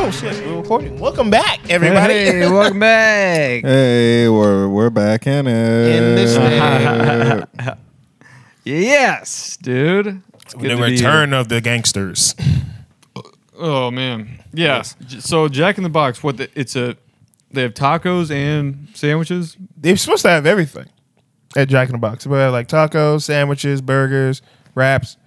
Oh shit, we're recording. Welcome back, everybody. Hey, welcome back. Hey, we're back in it. In this Yes, dude. It's good the to be return of the gangsters. Oh man, yeah. So Jack in the Box, they have tacos and sandwiches. They're supposed to have everything at Jack in the Box. They have like tacos, sandwiches, burgers, wraps.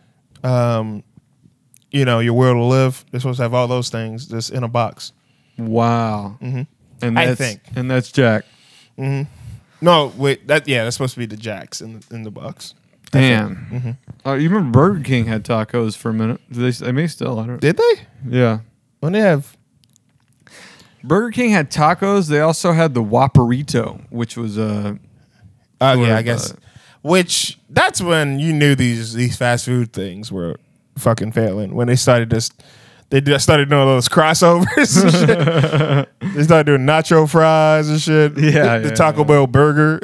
Your will to live. They're supposed to have all those things just in a box. Wow. Mm-hmm. And I that's, think. and that's Jack. Mm-hmm. No, wait. That's supposed to be the Jacks in the box. Damn. Mm-hmm. You remember Burger King had tacos for a minute? They may still. I don't. Did they? Yeah. When they have. Burger King had tacos. They also had the Whopperito, which was I guess. Which that's when you knew these fast food things were fucking failing. When they started started doing those crossovers and shit. They started doing nacho fries and shit. The Taco Bell burger.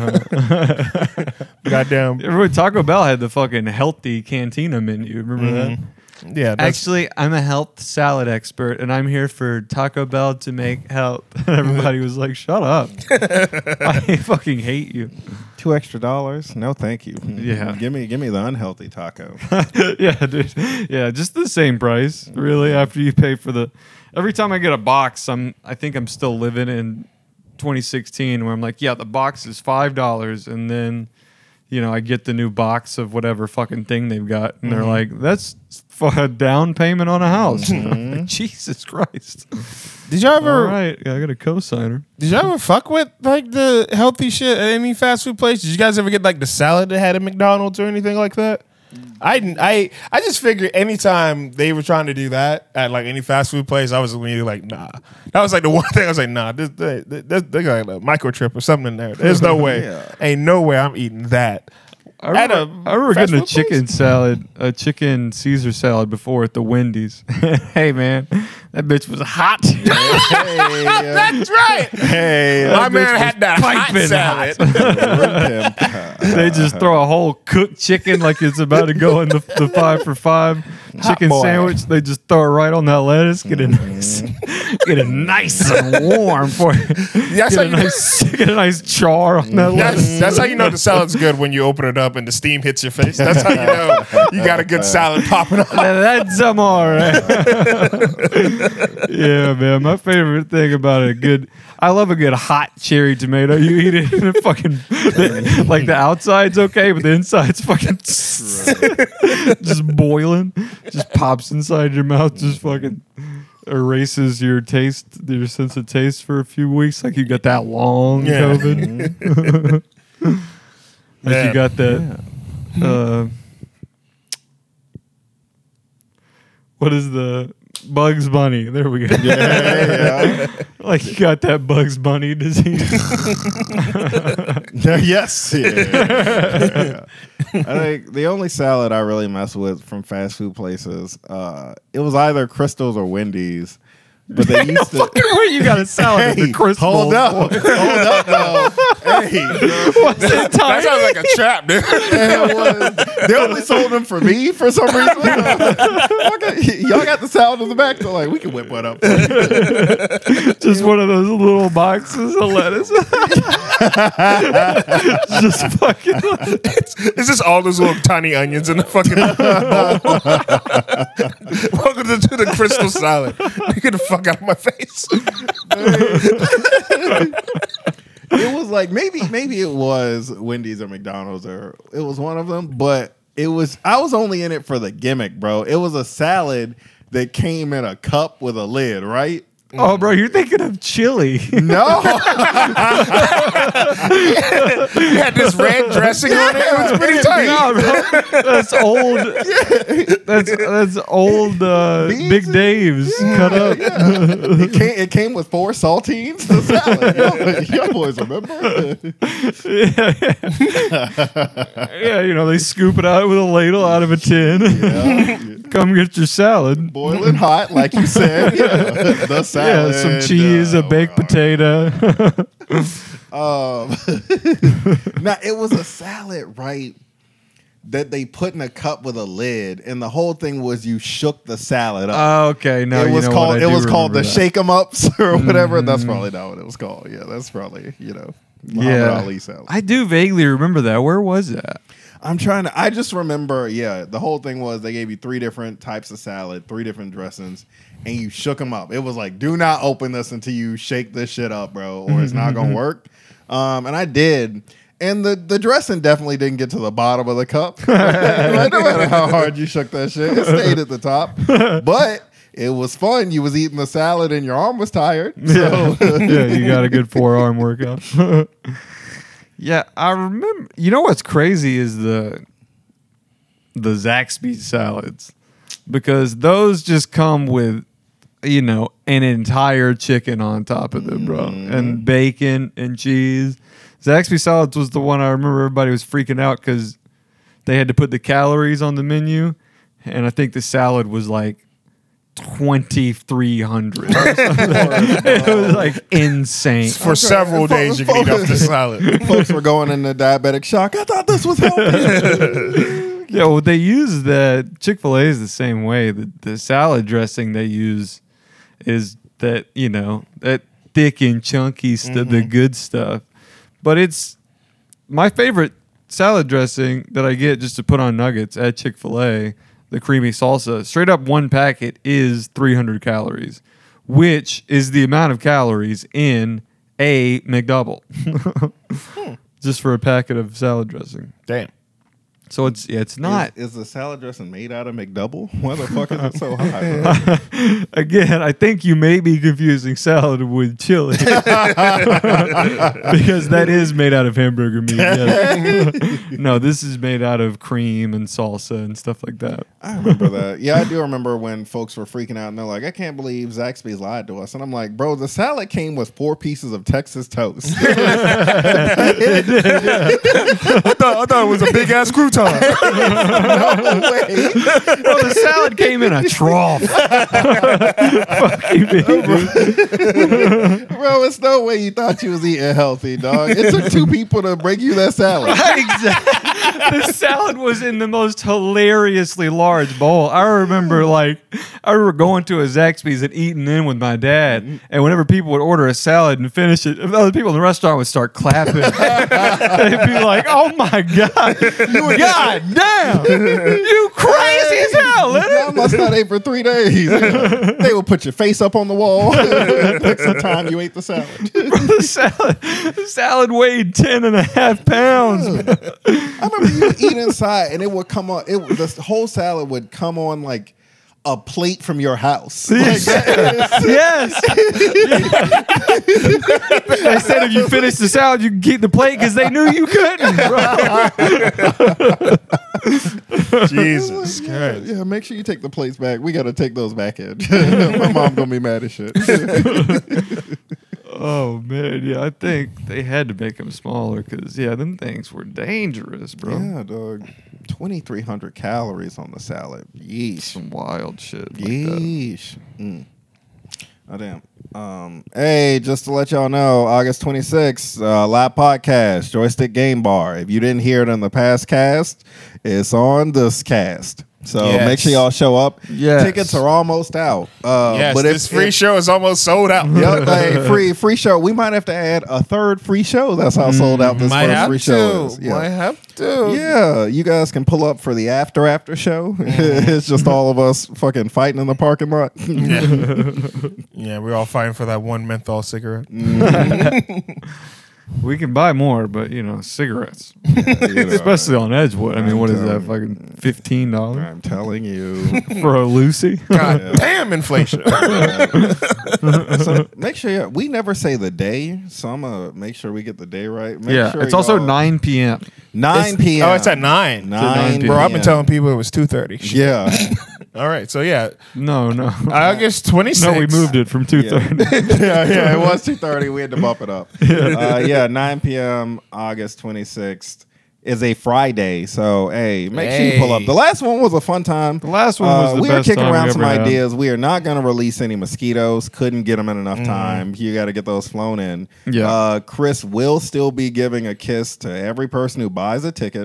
Goddamn. Remember Taco Bell had the fucking healthy cantina menu. Remember that? Yeah. Actually, I'm a health salad expert, and I'm here for Taco Bell to make health. And everybody was like, shut up. I fucking hate you. $2 extra? No, thank you. Yeah. Give me the unhealthy taco. Yeah, dude. Yeah, just the same price, really, after you pay for the... Every time I get a box, I think I'm still living in 2016, where I'm like, yeah, the box is $5, and then... I get the new box of whatever fucking thing they've got, and they're like, that's for a down payment on a house. Like, Jesus Christ. Did y'all ever? All right, I got a cosigner. Did y'all ever fuck with like the healthy shit at any fast food place? Did you guys ever get like the salad that had at McDonald's or anything like that? I just figured anytime they were trying to do that at like any fast food place, I was immediately like, nah. That was like the one thing I was like, nah, they got a microchip or something in there. There's no way. Ain't no way I'm eating that. I remember getting a chicken salad, a chicken Caesar salad before at the Wendy's. Hey, man, that bitch was hot. That's right. Hey, my man had that hot salad. They just throw a whole cooked chicken like it's about to go in the 5 for $5 chicken sandwich. They just throw it right on that lettuce. Get it nice and warm for you. Get a nice char on that lettuce. That's how you know the salad's good, when you open it up and the steam hits your face. That's how you know you got a good salad popping up. That's all right. Yeah, man. My favorite thing about I love a good hot cherry tomato. You eat it and it fucking, like the outside's okay, but the inside's fucking just boiling. Just pops inside your mouth, just fucking erases your sense of taste for a few weeks. Like you got that long COVID. Like you got that. What is the Bugs Bunny? There we go. Yeah. Like you got that Bugs Bunny disease. Yes. Yeah. I think the only salad I really mess with from fast food places, it was either Crystal's or Wendy's. But they used to. You got a salad at the Crystal. Hold up, though. Hey, that sounds like a trap, dude. They only sold them for me for some reason. Y'all got the salad in the back, so like we can whip one up. Just one of those little boxes of lettuce. Just fucking. It's just all those little tiny onions in the fucking bowl. Welcome to the Crystal salad. Get the fuck out of my face. It was like maybe it was Wendy's or McDonald's, or it was one of them, but I was only in it for the gimmick, bro. It was a salad that came in a cup with a lid, right? Oh, bro, you're thinking of chili. No. You had this red dressing on it. It was pretty tight. No, bro. That's old. That's old Big Dave's cut up. Yeah. It came with 4 saltines. The salad. Y'all boys remember? Yeah, they scoop it out with a ladle out of a tin. Yeah. Come get your salad. Boiling hot, like you said. Yeah. The salad. Yeah, some cheese, a baked potato. Now, it was a salad, right? that they put in a cup with a lid, and the whole thing was you shook the salad up. Oh, okay. No, it was called what, I it do was called the remember that. shake 'em ups or whatever. That's probably not what it was called. Yeah, that's probably Muhammad Ali salad. I do vaguely remember that. Where was that? I just remember, the whole thing was they gave you 3 different types of salad, 3 different dressings, and you shook them up. It was like, do not open this until you shake this shit up, bro, or it's not gonna work. And I did. And the dressing definitely didn't get to the bottom of the cup. Like, no matter how hard you shook that shit, it stayed at the top. But it was fun. You was eating the salad and your arm was tired. So. Yeah, you got a good forearm workout. Yeah, I remember. You know what's crazy is the Zaxby's salads, because those just come with, an entire chicken on top of them, bro, and bacon and cheese. Zaxby's salads was the one I remember everybody was freaking out because they had to put the calories on the menu, and I think the salad was like 2,300. It was like insane. For several days, you can eat off the salad. Folks were going into diabetic shock. I thought this was healthy. Yeah, well, they use Chick-fil-A is the same way. The salad dressing they use is that, that thick and chunky stuff, the good stuff. But it's my favorite salad dressing that I get just to put on nuggets at Chick-fil-A, the creamy salsa. Straight up, one packet is 300 calories, which is the amount of calories in a McDouble. Just for a packet of salad dressing. Damn. So it's not. Is the salad dressing made out of McDouble? Why the fuck is it so high? Bro? Again, I think you may be confusing salad with chili. Because that is made out of hamburger meat. Yes. No, this is made out of cream and salsa and stuff like that. I remember that. Yeah, I do remember when folks were freaking out and they're like, I can't believe Zaxby's lied to us. And I'm like, bro, the salad came with 4 pieces of Texas toast. I thought it was a big ass crouton. No way. Well, the salad came in a trough. Fucking big, dude. Bro, it's no way you thought you was eating healthy, dog. It took 2 people to bring you that salad. Exactly. The salad was in the most hilariously large bowl. I remember going to a Zaxby's and eating in with my dad, and whenever people would order a salad and finish it, other people in the restaurant would start clapping. They'd be like, "Oh my god, god damn, you crazy as hell!" I must not ate for 3 days. They will put your face up on the wall. That's the time you ate the salad. The salad weighed 10.5 pounds. I remember you would eat inside, and it would come on. The whole salad would come on like a plate from your house. Yes. They said if you finish the salad, you can keep the plate because they knew you couldn't, bro. Jesus Christ. Yeah, make sure you take the plates back. We got to take those back in. My mom gonna be mad as shit. Oh man, yeah, I think they had to make them smaller because them things were dangerous, bro. Yeah, dog. 2,300 calories on the salad. Yeesh. Some wild shit. Yeesh. Oh, damn. Hey, just to let y'all know, August 26th, live podcast, Joystick Game Bar. If you didn't hear it in the past cast, it's on this cast. So make sure y'all show up. Yes. Tickets are almost out. Yes, but this free show is almost sold out. Yep, hey, free show. We might have to add a 3rd free show. That's how sold out this first free show is. Might have to. Yeah, you guys can pull up for the after show. It's just all of us fucking fighting in the parking lot. Yeah, we're all fighting for that one menthol cigarette. We can buy more, but cigarettes, You know, especially on Edgewood. I mean, what is that? telling Fucking $15 I'm telling you. for a Lucy? God damn inflation. So make sure we never say the day, so I'm gonna make sure we get the day right. Make sure it's also y'all- 9 p.m. 9 p.m. Oh, it's at 9. 9 Bro, I've been p.m. telling people it was 2:30. Yeah. All right, so yeah, No. August 26th. No, we moved it from 2:30. yeah, it was 2:30. We had to bump it up. 9 p.m. August 26th. is a Friday. So, hey, make sure you pull up. The last one was a fun time. The last one was the we best were kicking time around we some ever had. ideas. We are not going to release any mosquitoes. Couldn't get them in enough time. You got to get those flown in. Yeah. Chris will still be giving a kiss to every person who buys a ticket.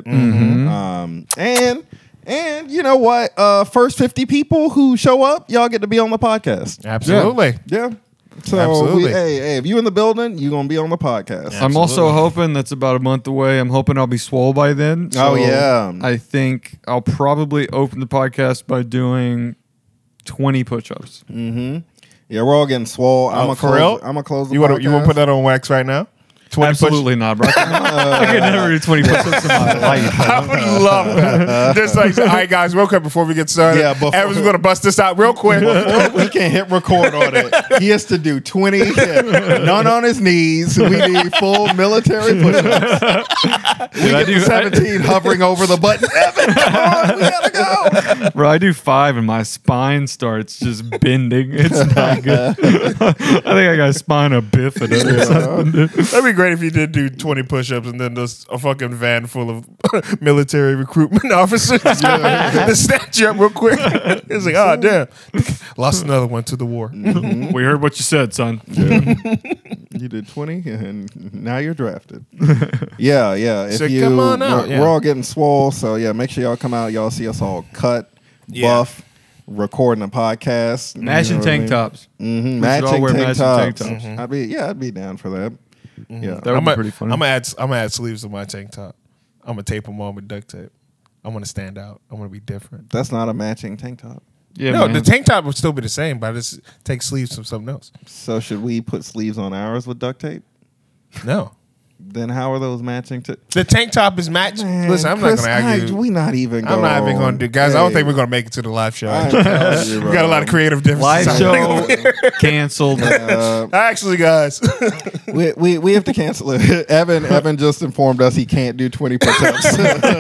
And you know what? First 50 people who show up, y'all get to be on the podcast. Absolutely. Yeah. So, Absolutely. hey, if you in the building, you're going to be on the podcast. Yeah. I'm also Absolutely. hoping that's about a month away. I'm hoping I'll be swole by then. Oh, yeah. I think I'll probably open the podcast by doing 20 push-ups. Yeah, we're all getting swole. I'm for real? going to close the You podcast. want to put that on wax right now? 20 Absolutely not, bro. I could never do 20 push-ups in my life. I would love that. Just like, all right, guys, real quick before we get started. Yeah, before- Everyone's going to bust this out real quick. Before we can hit record on it, he has to do 20, none on his knees. We need full military push-ups. We I get do- 17 hovering over the button. Evan, come on, we gotta go. Bro, I do 5 and my spine starts just bending. It's not good. I think I got spina bifida or something. dude. That'd be great if you did do 20 push-ups and then there's a fucking van full of military recruitment officers to snatch you up real quick. It's like, oh, damn. Lost another one to the war. We heard what you said, son. You did 20, and now you're drafted. Yeah. If So you, come on out, yeah. We're all getting swole, so yeah, make sure y'all come out. Y'all see us all cut, Yeah. buff, recording a podcast, Matching tank tops. Mm-hmm. We should all Matching wear tank matching tops. tank tops. I'd be down for that. Yeah. That would be pretty funny. I'm gonna add sleeves to my tank top. I'm gonna tape them on with duct tape. I'm gonna stand out. I'm gonna be different. That's not a matching tank top. Yeah, No, man. the tank top would still be the same, but I just take sleeves from something else. So should we put sleeves on ours with duct tape? No, Then how are those matching to? the tank top is matched. Listen, I'm Chris, not gonna argue. we not even. I'm not even gonna do, guys. I don't Hey, think we're gonna make it to the live show. I'm telling you, We got a lot of creative differences. Live show canceled. Actually, guys, we have to cancel it. Evan just informed us he can't do 20 push-ups.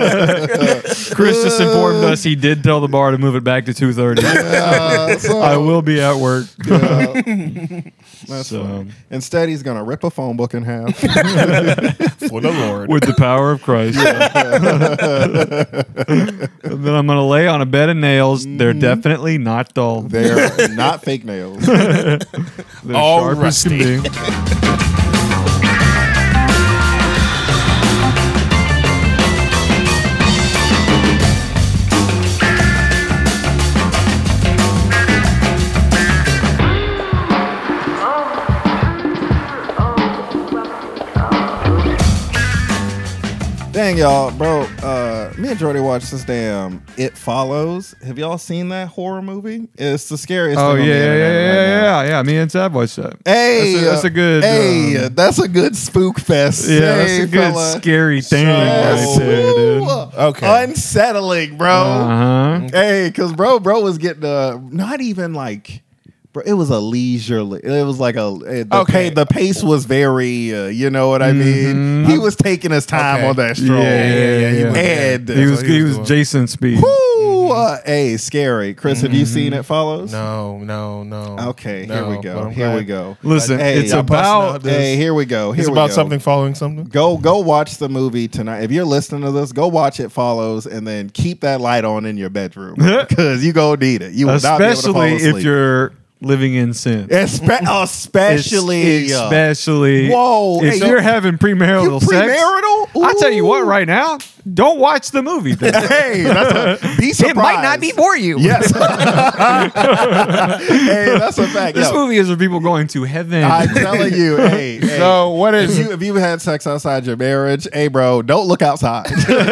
Chris just informed us he did tell the bar to move it back to 2:30. So, I will be at work. that's So- funny. Instead, he's gonna rip a phone book in half. for the Lord. With the power of Christ. And then I'm going to lay on a bed of nails. They're definitely not dull. They're not fake nails. They're all sharp as can rusty. be. Dang, y'all, bro. Me and Jordy watched this damn It Follows. Have y'all seen that horror movie? It's the scariest Oh, thing on the internet right now. yeah. Me and Tab watched that. Hey, That's a good, Hey, that's a good spook fest. Yeah, that's Hey, a good fella. scary thing right there, dude. Okay. Unsettling, bro. Uh-huh. Hey, because bro was getting not even like, bro. It was a leisurely. It was like the pace was very. You know what I mean? He was taking his time Okay. on that stroll. Yeah. he went- And He was what he was doing. Jason Speed. whoo, hey, scary. Chris, have you seen It Follows? No. Okay, No, here we but go. I'm Here glad. we go. Listen, Hey, it's y'all about Hey, here we go. Here It's we about go. something following something. Go watch the movie tonight. If you're listening to this, go watch It Follows, and then keep that light on in your bedroom because you gonna need it. You will not be able to fall especially asleep. if you're living in sin. especially. Especially Whoa, if hey, you're having premarital sex. premarital. I tell you what, right now, don't watch the movie. Then. Hey, be surprised. It might not be for you. Yes. Hey, that's a fact. This Yo, movie is for people going to heaven. I'm telling you. Hey, So what is? if you had sex outside your marriage, hey, bro, don't look outside.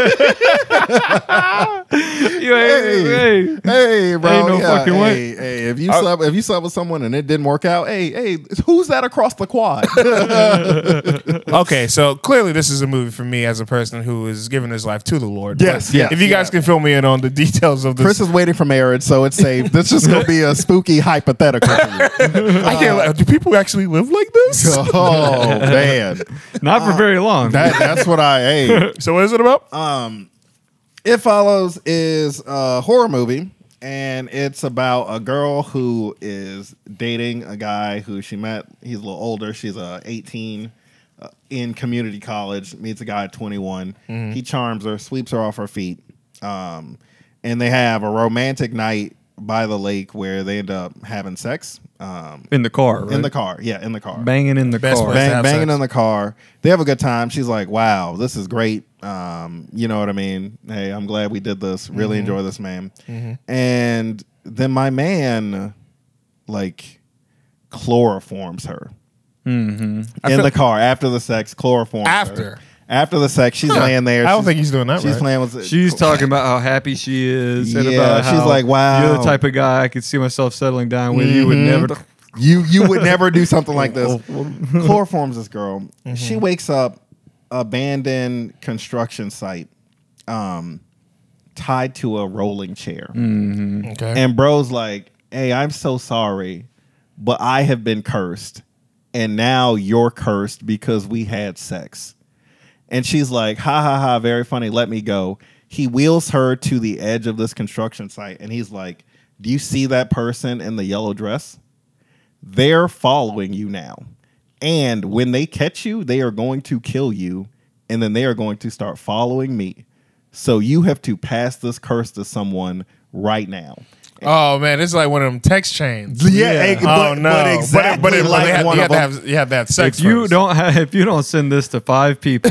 Hey. Hey, bro. Ain't no fucking way. Hey, if you slept with someone and it didn't work out, hey, who's that across the quad? Okay, so clearly this is a movie for me as a person who is giving his life to the Lord. Yes, But yes, If you guys can fill me in on the details of this, Chris is waiting for marriage, so it's safe. This is gonna be a spooky hypothetical for you. I can't. Do people actually live like this? Oh man, Not for very long. that's what I. Hey, So what is it about? It Follows is a horror movie, and it's about a girl who is dating a guy who she met. He's a little older. She's 18. in community college, meets a guy at 21. He charms her, sweeps her off her feet, and they have a romantic night by the lake where they end up having sex. In the car, right? In the car, yeah, in the car. Banging in the Best car. place. Have Banging sex. in the car. They have a good time. She's like, wow, this is great. You know what I mean? Hey, I'm glad we did this. Really enjoy this, man. And then my man, like, chloroforms her in the car after the sex. Chloroforms her. After the sex, she's laying there. I don't think he's doing that She's right. playing with. She's talking about how happy she is. And Yeah, about she's how like, wow. You're the type of guy I could see myself settling down with. You would never. You would never do something like this. Chloroforms this girl. She wakes up abandoned construction site, tied to a rolling chair. Okay. And bro's like, hey, I'm so sorry, but I have been cursed. And now you're cursed because we had sex. And she's like, ha ha ha, very funny. Let me go. He wheels her to the edge of this construction site. And he's like, do you see that person in the yellow dress? They're following you now. And when they catch you, they are going to kill you. And then they are going to start following me. So you have to pass this curse to someone right now. Oh man, it's like one of them text chains. Yeah. Oh no. But exactly like like one of them. you have to have sex. If you first. don't if you don't send this to 5 people,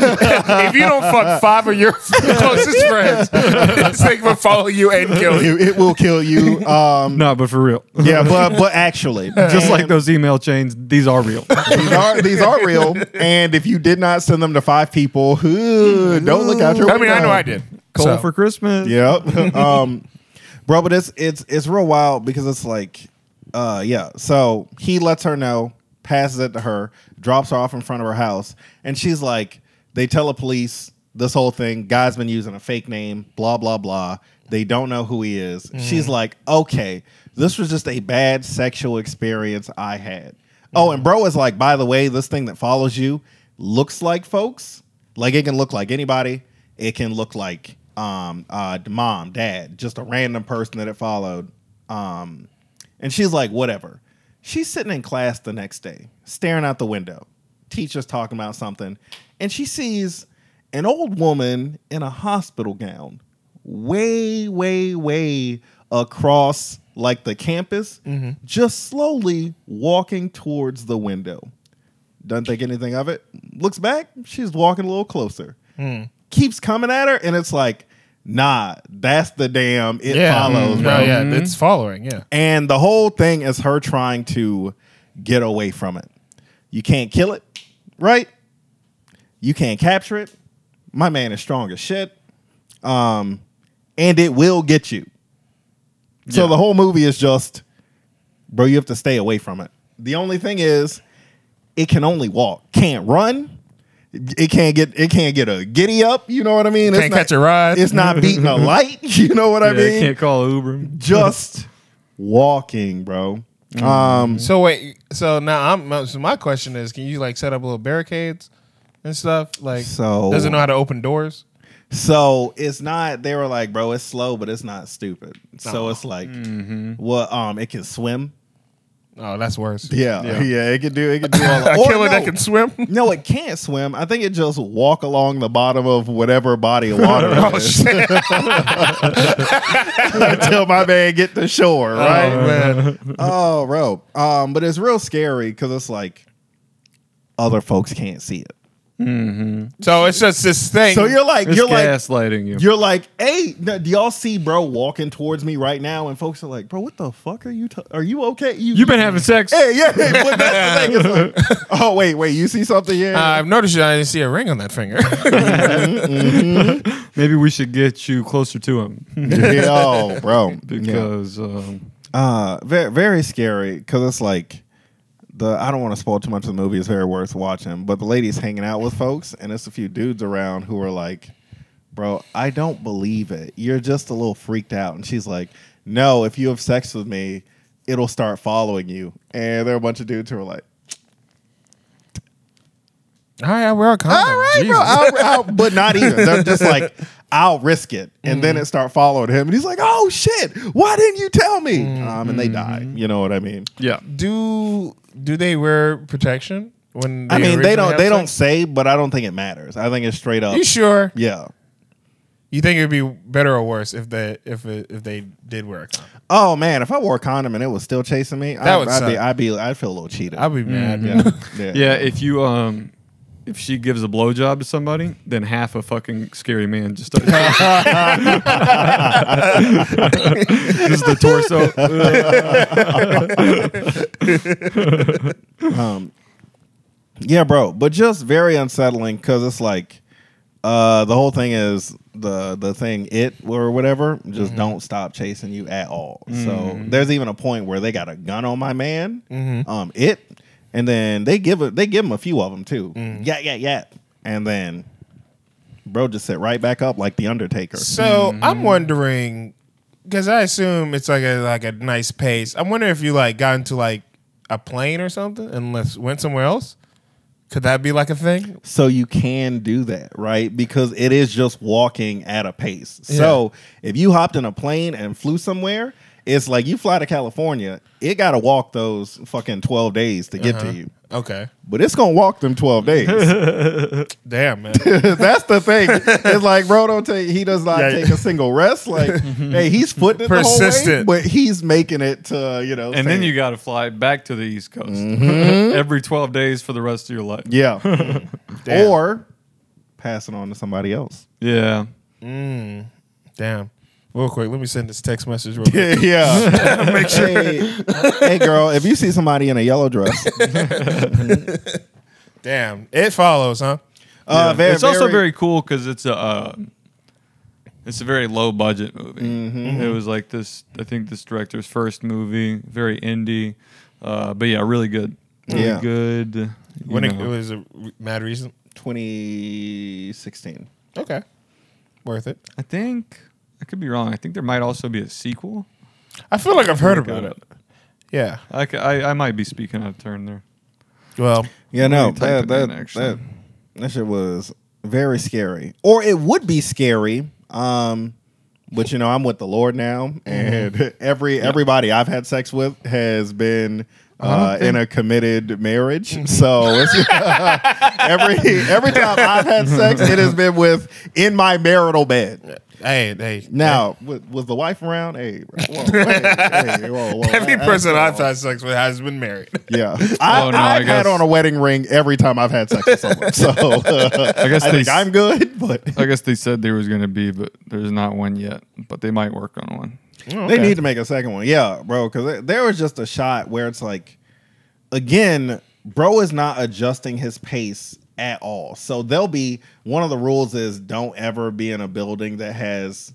if you don't fuck 5 of your closest friends, they will follow you and kill you. It will kill you. no, but for real, Yeah, but actually, just like those email chains, these are real. these are real. And if you did not send them to 5 people, don't look out your I window. mean, I know I did. Coal So, for Christmas. Yep. Bro, but it's real wild because it's like, yeah. So he lets her know, passes it to her, drops her off in front of her house, and she's like, they tell the police this whole thing. Guy's been using a fake name, blah blah blah. They don't know who he is. She's like, okay, this was just a bad sexual experience I had. Oh, and bro is like, by the way, this thing that follows you looks like folks. Like it can look like anybody. It can look like mom, dad, just a random person that it followed. And she's like, whatever. She's sitting in class the next day, staring out the window. Teacher's talking about something. And she sees an old woman in a hospital gown way, way, way across like the campus, just slowly walking towards the window. Doesn't think anything of it. Looks back. She's walking a little closer. Keeps coming at her. And it's like, nah, that's the damn it follows, bro. Yeah, it's following. Yeah. And the whole thing is her trying to get away from it. You can't kill it, right? You can't capture it. My man is strong as shit. And it will get you. So the whole movie is just, bro, you have to stay away from it. The only thing is, it can only walk. Can't run. It can't get a giddy up. You know what I mean? Can't catch a ride. It's not beating a light. You know what I mean? Can't call Uber. Just walking, bro. So wait. So now so my question is, can you like set up little barricades and stuff? Like, So- does it know how to open doors? So it's not. They were like, bro, it's slow, but it's not stupid. So it's like, well, it can swim. Oh, that's worse. Yeah, it can do all A that. killer that can swim. No, it can't swim. I think it just walk along the bottom of whatever body of water it Oh is shit! until my man get to shore, right? Oh man. Oh, bro. But it's real scary because it's like other folks can't see it. So it's just this thing. So you're like, It's gaslighting you. you're like, hey, do y'all see bro walking towards me right now? And folks are like, bro, what the fuck are you? Are you okay? You've been having sex. Hey, yeah. But that's the thing. It's like, oh, wait, you see something? Yeah. I've noticed I didn't see a ring on that finger. Maybe we should get you closer to him Oh, bro. because Very, very scary because it's like I don't want to spoil too much of the movie. It's very worth watching. But the lady's hanging out with folks, and it's a few dudes around who are like, bro, I don't believe it. You're just a little freaked out. And she's like, no, if you have sex with me, it'll start following you. And there are a bunch of dudes who are like, All right, we're all all right, bro. I'll, but not even. They're just like, I'll risk it. And then it start following him. And he's like, oh, shit. Why didn't you tell me? And they die. You know what I mean? yeah. Do they wear protection When I mean, originally they have don't sex? say, but I don't think it matters. I think it's straight up. You sure? Yeah. You think it'd be better or worse if they did wear a condom? Oh man, if I wore a condom and it was still chasing me, That I'd would feel a little cheated. I'd be mad. yeah. Yeah, if you if she gives a blowjob to somebody, then half a fucking scary man just starts. Just the torso. Yeah, bro, but just very unsettling because it's like the whole thing is the thing or whatever just don't stop chasing you at all. So there's even a point where they got a gun on my man, and then they give him a few of them too. Yeah, and then bro just sit right back up like the Undertaker. So I'm wondering, because I assume it's like a nice pace. I'm wondering if you like got into like a plane or something and went somewhere else. Could that be like a thing? So you can do that, right? Because it is just walking at a pace. So if you hopped in a plane and flew somewhere, it's like you fly to California, it got to walk those fucking 12 days to get to you. Okay. But it's going to walk them 12 days. Damn, man. That's the thing. It's like, bro, he does not take a single rest. Like, hey, he's footing it the whole way, Persistent. but he's making it to, And then you got to fly back to the East Coast every 12 days for the rest of your life. Yeah. Damn. Or pass it on to somebody else. Yeah. Damn. Real quick, let me send this text message real quick. Yeah. Make sure. Hey, girl, if you see somebody in a yellow dress, Damn. It follows, huh? It's also very cool because it's a very low budget movie. It was like this. I think this director's first movie, very indie, but yeah, really good. Really good. When it was a mad recent. 2016. Okay. Worth it. I think I could be wrong. I think there might also be a sequel. I feel like I've heard about it. Yeah. I might be speaking out of turn there. Well, Yeah, no, type it in, actually. that shit was very scary. Or it would be scary. But you know, I'm with the Lord now, and everybody I've had sex with has been in a committed marriage. So it's every time I've had sex, it has been in my marital bed. hey. Now, was the wife around? Hey, whoa. Every person I've had sex with has been married. Yeah, I've had on a wedding ring every time I've had sex with someone. So I guess I think I'm good, but I guess they said there was going to be, but there's not one yet. But they might work on one. they need to make a second one. Yeah, bro, because there was just a shot where it's like, again, bro is not adjusting his pace at all. So there'll be one of the rules is don't ever be in a building that has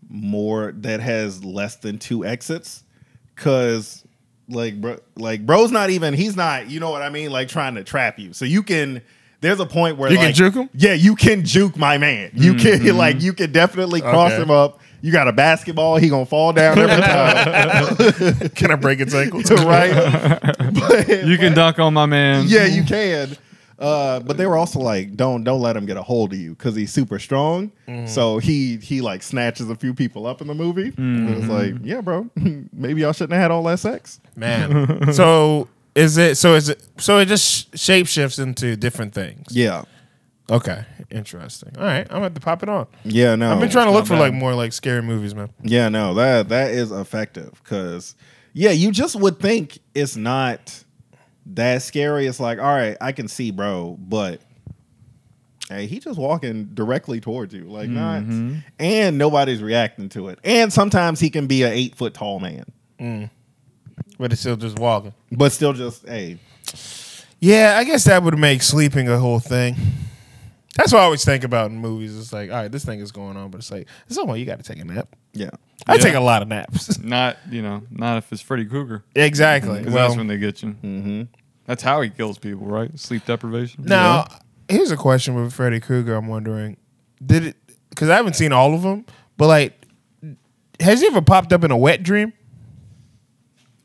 less than 2 exits, because bro's not even, he's not, you know what I mean, like trying to trap you. So there's a point where You can juke him? Yeah, you can juke my man. You can you can definitely cross him up. You got a basketball, he gonna fall down every time. Can I break its ankle? Right? But, You can dunk on my man. yeah, you can. But they were also like, don't let him get a hold of you because he's super strong. So he like snatches a few people up in the movie. It was like, yeah, bro, maybe y'all shouldn't have had all that sex. Man. So it just shapeshifts into different things. Yeah, Okay. Interesting. All right. I'm gonna have to pop it on. yeah, no. I've been trying to not look for bad. like more like scary movies, man. Yeah, no, that is effective because you just would think it's not that scary. It's like, all right, I can see, bro, but hey, he just walking directly towards you, like not, and nobody's reacting to it. And sometimes he can be an 8 foot tall man, But it's still just walking. but still just hey. Yeah, I guess that would make sleeping a whole thing. That's what I always think about in movies. It's like, all right, this thing is going on, but it's like, at some point you got to take a nap. Yeah. I take a lot of naps. Not if it's Freddy Krueger. Exactly. 'Cause that's when they get you. That's how he kills people, right? Sleep deprivation. Now, here's a question with Freddy Krueger. I'm wondering, because I haven't seen all of them, but like, has he ever popped up in a wet dream?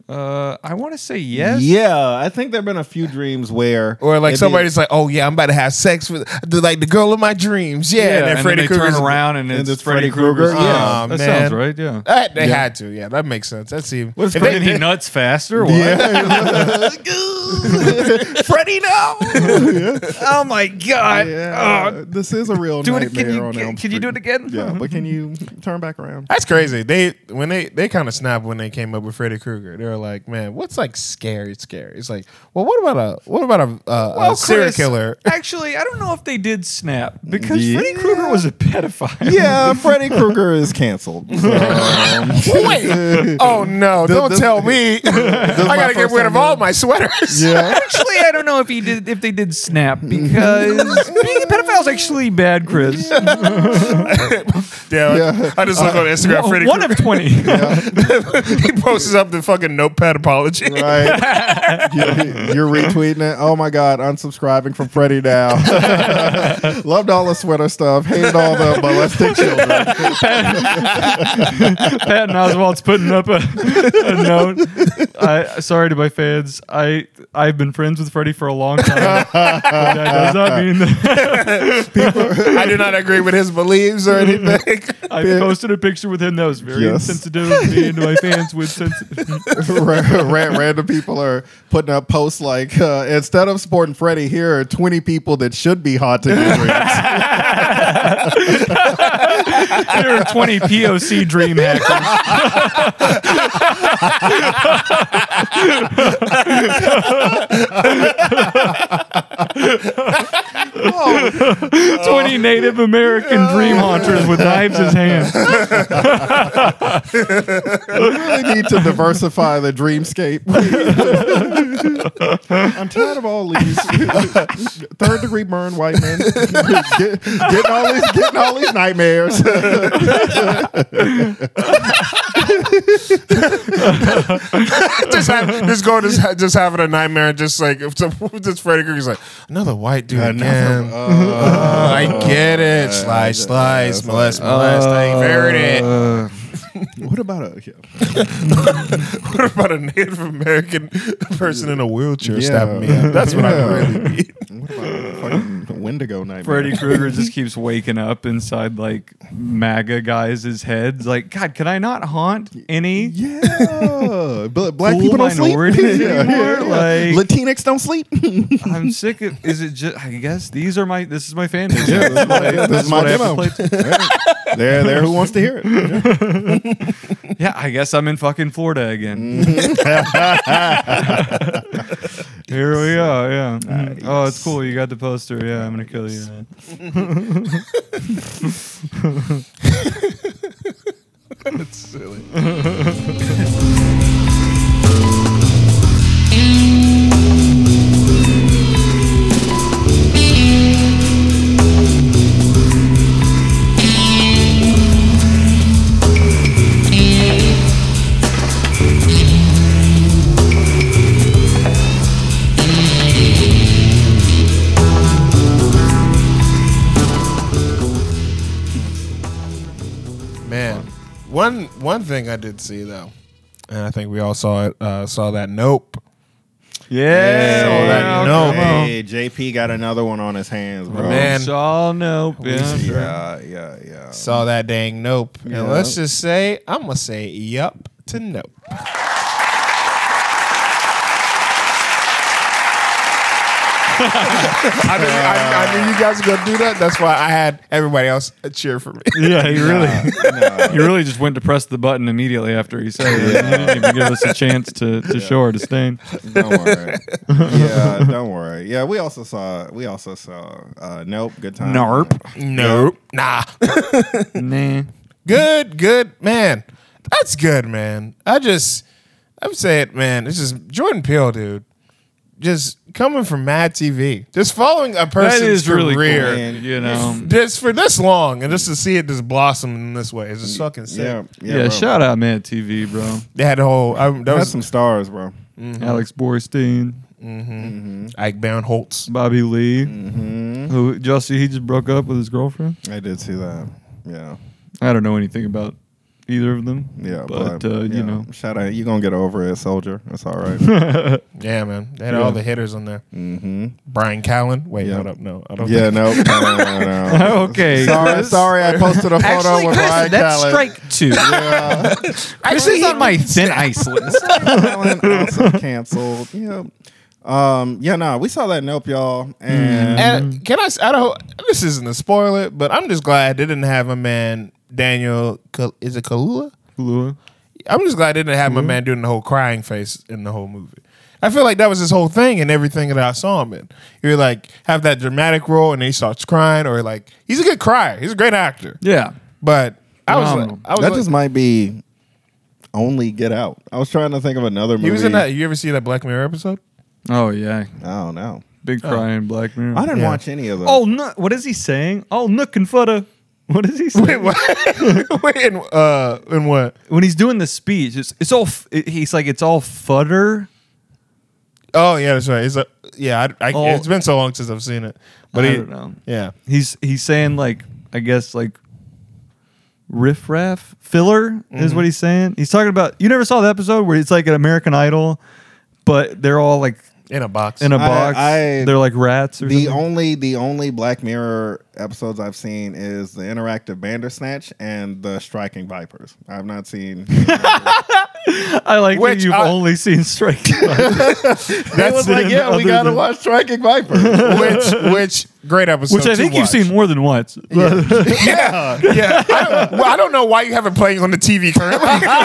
I want to say yes. Yeah, I think there've been a few dreams where, Or like it'd be- somebody's like, "Oh yeah, I'm about to have sex with the girl of my dreams." Yeah, and then Freddy they turn Krueger's around and and it's it's Freddy Freddy Krueger. Krueger. Yeah. that man. sounds right. Yeah. They had to. Yeah, that makes sense. That seems. What's if But they- then he nuts faster. What? Yeah. Freddy, no. Oh my god. Yeah, this is a real Do it. nightmare on Elm Can you do it Street. again? Yeah, but can you turn back around? That's crazy. They kind of snapped when they came up with Freddy Krueger. They were like, "Man, what's like scary? It's like, well, what about a serial Chris, killer?" Actually, I don't know if they did snap because Yeah. Freddy Krueger was a pedophile. Yeah, Freddy Krueger is canceled. So, Wait. Oh no! Don't tell me. I gotta get first rid of time all hearing- my sweaters. yeah. Actually, I don't know if they did snap because being a pedophile's actually bad, Chris. Yeah. I just look on Instagram. Freddy One Krueger. of 20. He posts up the fucking notepad apology. Right. You're retweeting it. Oh my God, unsubscribing from Freddie now. Loved all the sweater stuff. Hated all the molested children. Patton Oswalt's putting up a note. Sorry to my fans. I've been friends with Freddie for a long time. But that does not mean that I do not agree with his beliefs or anything. I posted a picture with him that was very Yes. insensitive to me and to my fans with sensitive. Random people are putting up posts like, instead of supporting Freddie, here are 20 people that should be haunting your dreams. There are 20 POC dream hackers. 20 Native American dream haunters with knives as hands. We really need to diversify the dreamscape. I'm tired of all these third degree burn white men getting all these nightmares. just having a nightmare and just like just Freddy Krueger's like another white dude again. I get it. Slice, molest. I ain't heard it. What about a What about a Native American person in a wheelchair Yeah. stabbing me up? That's what I really need. what about a fucking Wendigo nightmare? Freddie Krueger just keeps waking up inside like MAGA guys' heads. Like, God, can I not haunt any? Yeah, but black Cool people don't sleep. minorities anymore? Like- Latinx don't sleep. I'm sick of. Is it just? I guess this is my fan base. Yeah, this is my what I have to demo. play to. There, who wants to hear it? Yeah, I guess I'm in fucking Florida again. Here we are. Yeah. Mhm. Oh, it's cool. You got the poster. Yeah, I'm gonna kill you. That's silly. Man, one thing I did see though, and I think we all saw it. Saw that Nope. Yeah. So that- no, Hey, JP got another one on his hands, bro. Man. Saw nope. Yeah. Saw that dang Nope. Yeah. And let's just say I'm gonna say yup to Nope. I knew you guys were gonna do that. That's why I had everybody else cheer for me. Yeah, he really, No. he really just went to press the button immediately after he said it. He didn't even give us a chance to show our disdain. Don't worry. Yeah, don't worry. Yeah, we also saw. Nope. Good time. Narp. Nope. Nah. Nah. Good, man. That's good, man. I would say it, man. It's just Jordan Peele, dude. Just coming from Mad TV, just following a That person's is really cool, career, man. you know. just for this long, and just to see it just blossom in this way, it's just fucking sick. Yeah. Yeah, bro. shout out Mad TV, bro. They had a whole. That That's was some stars, bro. Alex Borstein, Ike Barinholtz. Bobby Lee, who Jussie, he just broke up with his girlfriend. I did see that. Yeah. I don't know anything about either of them. Yeah, but yeah. you know, shout out. You gonna get over it, soldier. That's all right. Yeah, man. They had all the hitters on there. Mm-hmm. Brian Callen. Wait, Yeah. hold up. No, I don't. Yeah, think no. Okay, Sorry, Chris. sorry. I posted a photo Actually, with Chris, Brian that's Callen. strike 2. Yeah. Chris is on my thin ice list. Callen also canceled. Yeah. Yeah, no, we saw that Nope, y'all, and And can I don't. This isn't a spoiler, but I'm just glad they didn't have a man Daniel. Is it Kaluuya? I'm just glad they didn't have my man doing the whole crying face in the whole movie. I feel like that was his whole thing in everything that I saw him in. You're like have that dramatic role and then he starts crying, or like he's a good crier. He's a great actor. Yeah. But I was that like, just might be only Get Out. I was trying to think of another movie. he was in that. You ever see that Black Mirror episode? Oh yeah. I don't know. Big crying Black Mirror. I didn't Yeah. watch any of those. Oh, no, what is he saying? Oh, nook and fudder. What is he saying? Wait, what? Wait, in what? When he's doing the speech, it's all. He's like, it's all fudder. Oh yeah, that's right. It's Oh. it's been so long since I've seen it. But I he, don't know. yeah, He's saying like, I guess like, riff-raff filler is what he's saying. He's talking about. You never saw the episode where it's like an American Idol, but they're all like in a box. in a box. They're like rats or the something. only Black Mirror episodes I've seen is the interactive Bandersnatch and the Striking Vipers. I've not seen. I like Which that you've I- only seen Strike. That was like, yeah, we gotta watch Striking Vipers. which great episode. Which I think to you've watch. seen more than once. Yeah. I don't know why you haven't playing on the TV currently.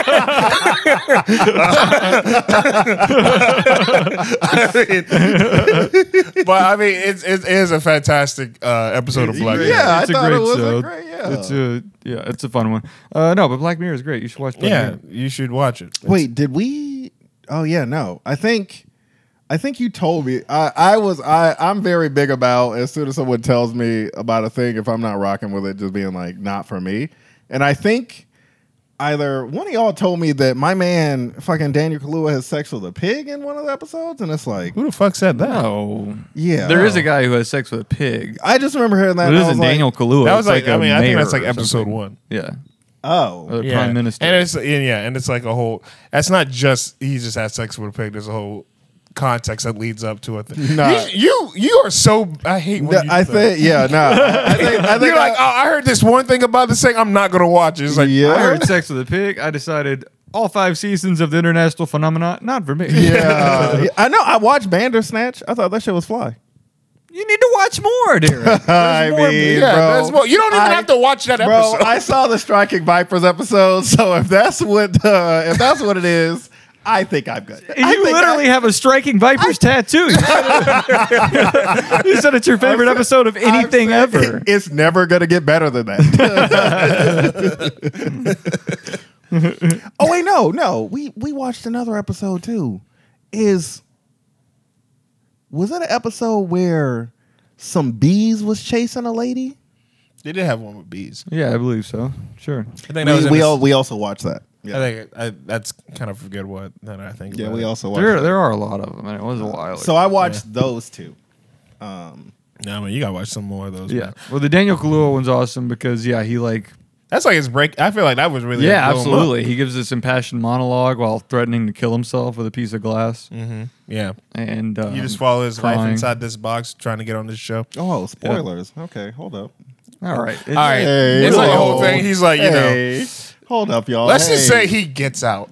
But I mean, it is a fantastic episode of Black Mirror. Yeah, It's I a thought great it was show. a great. Yeah. It's a fun one. No, but Black Mirror is great. You should watch Black Yeah, Mirror. you should watch it. Wait, did we? Oh yeah, no. I think you told me. I'm very big about as soon as someone tells me about a thing, if I'm not rocking with it, just being like not for me. And I think either one of y'all told me that my man fucking Daniel Kaluuya has sex with a pig in one of the episodes, and it's like, Who the fuck said that? No. yeah, There is a guy who has sex with a pig. I just remember hearing that. It and I isn't was like, Daniel Kaluuya. That was It's like, I mean, I think mayor that's like or episode something. 1. Yeah. Oh, Or the prime minister. And it's like a whole. That's not just he just had sex with a pig. There's a whole context that leads up to it. Nah. You are so. I hate when you. I do that. think, yeah, no. I think You're like, oh, I heard this one thing about this thing. I'm not gonna watch it. It's like, Yeah. I heard sex with a pig. I decided all 5 seasons of the International Phenomenon, not for me. yeah. I know. I watched Bandersnatch. I thought that shit was fly. You need to watch more, Derek. I more- mean, yeah, bro, there's more. You don't even have to watch that Bro, episode. I saw the Striking Vipers episode, so if that's what it is, I think I'm good. You literally have a Striking Vipers tattoo. You said it's your favorite episode of anything ever. It's never gonna get better than that. Oh wait, no. We watched another episode too. Was it an episode where some bees was chasing a lady? They did have one with bees. Yeah, I believe so. Sure. I think that was in this- We also watched that. Yeah, I think that's kind of forget what that I think. yeah, about we it. also watched. There that. are a lot of them, and it was a while ago. So I watched those two. No, I mean you gotta watch some more of those. Yeah. man. Well, the Daniel Kaluuya one's awesome because, he like... That's like his break. I feel like that was really Yeah, like, blow him up. absolutely. He gives this impassioned monologue while threatening to kill himself with a piece of glass. Yeah, And you just follow his life crying. inside this box, trying to get on this show. Oh, spoilers. Okay, hold up. All right. All right, Hey, it's like the whole whoa. thing. He's like, you know, Hey, hold up, y'all. let's just Hey. say he gets out.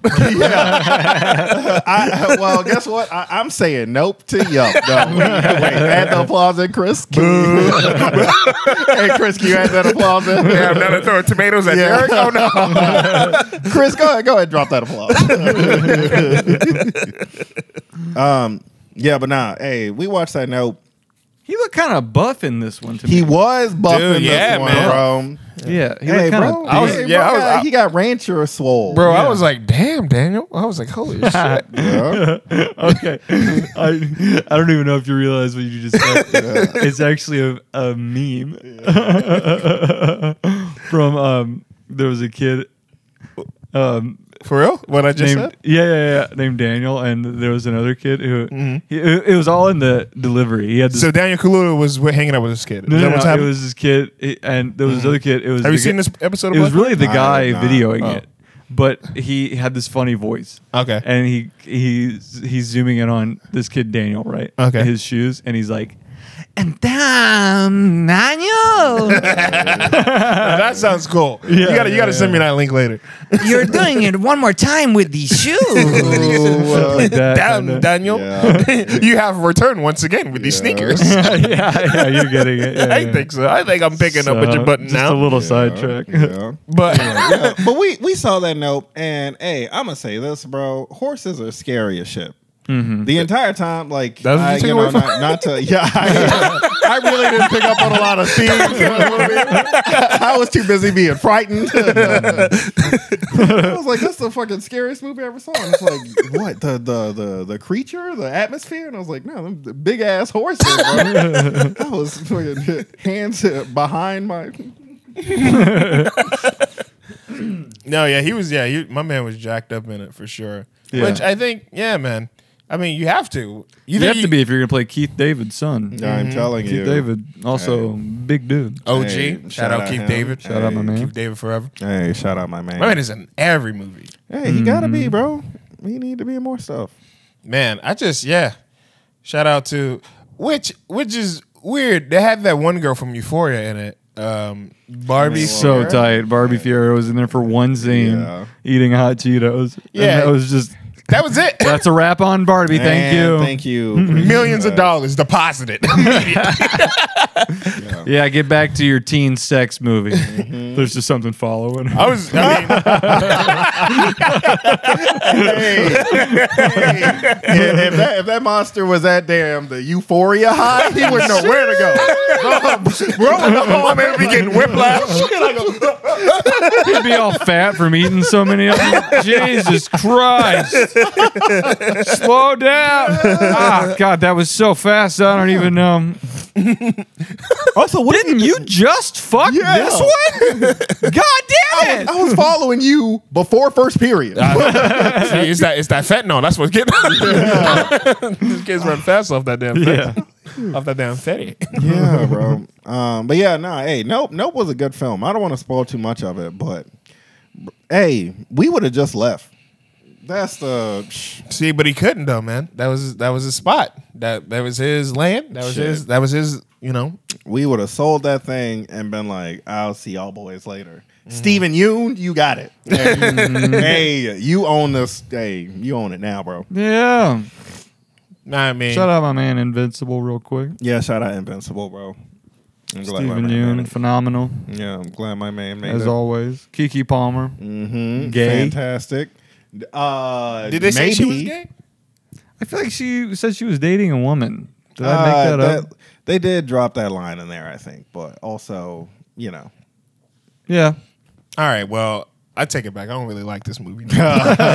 Well, guess what? I'm saying nope to yup. No, wait, add the applause in, Chris. Hey, Chris, can you add that applause in? Yeah, I'm not throwing tomatoes at Yeah. Derek. Oh no. Chris, go ahead, and drop that applause. Yeah, but nah. Hey, we watched that. Nope. He looked kind of buff in this one to me. He was buffing Dude, yeah, this one, man. bro. Yeah. He Hey, looked kind bro. of... I was- Hey, yeah, bro, I was- he got rancher swole. Bro, I was like, damn, Daniel. I was like, holy shit. Yeah. Okay. I don't even know if you realize what you just said. It's actually a meme from there was a kid For real? What I just named said? named Daniel, and there was another kid who it was all in the delivery. He had this So Daniel Kaluuya was hanging out with this kid. Is no, that no, what's no, it happening? was this kid, and there was this other kid. It was Have you the seen guy- this episode of It was Black really the I guy have not. videoing Oh. it. but he had this funny voice. Okay. And he's zooming in on this kid Daniel, right? Okay. His shoes, and he's like, and damn, Daniel, That sounds cool. You gotta send me that link later. you're doing it one more time with these shoes. Like that, Damn, kinda. Daniel, Yeah. you have returned once again with these sneakers. yeah, you're getting it. Yeah, I think so. I think I'm picking up what you're putting just now. a little sidetrack. Yeah. But Yeah, but we saw that note, and hey, I'm gonna say this, bro. Horses are scary as shit. The entire time, like, That's what you took away from not to, yeah, I really didn't pick up on a lot of themes. I was too busy being frightened. I was like, that's the fucking scariest movie I ever saw. And it's like, what, the creature, the atmosphere? And I was like, no, them big ass horses, bro. I was fucking hands behind my. no, yeah, he was. Yeah, my man was jacked up in it for sure. Yeah. Which I think, yeah, man. I mean, you have to. You have to be if you're gonna play Keith David's son. I'm telling you. Keith David, also big dude. OG. Hey, shout out Keith him. David. Shout out my man. Keith David forever. Hey, shout out my man. My man is in every movie. Hey, he gotta be, bro. He need to be in more stuff. Man, shout out to which is weird. They had that one girl from Euphoria in it. Barbie. So Fiore. tight. Barbie Fiore was in there for one scene, Yeah. eating hot Cheetos. And Yeah. that was just. That was it. That's a wrap on Barbie. Thank Man, you. Thank you. Millions of dollars deposited. Yeah, get back to your teen sex movie. There's just something following. I mean, if that monster was at the Euphoria high, he wouldn't know where to go. Bro, my man be getting whiplash. He'd be all fat from eating so many of them. Jesus Christ. Slow down. Ah, God, that was so fast. I don't even know. Also, what Didn't you just fuck Yeah. this one? God damn it. I was following you before first period. See, it's that fentanyl. That's what's getting. These kids run fast off that damn. Off that damn fetty. Yeah, bro. But yeah, hey, Nope was a good film. I don't want to spoil too much of it, but hey, we would have just left. That's the See, but he couldn't though, man. That was his spot. That was his land. That was his. You know. we would have sold that thing and been like, I'll see y'all boys later. Steven Yeun, you got it. Hey, you own this. Hey, you own it now, bro. Yeah. Nah, I mean, Shout out my man Invincible real quick. Yeah, shout out Invincible, bro. I'm glad my Stephen man Yeun, made it. phenomenal Yeah, I'm glad my man made as it. always. Kiki Palmer. Mm-hmm. Gay. Fantastic. did they say she was gay? I feel like she said she was dating a woman. Did I make that up? They did drop that line in there, I think, but also, you know. Yeah. All right, well, I take it back. I don't really like this movie. Nope,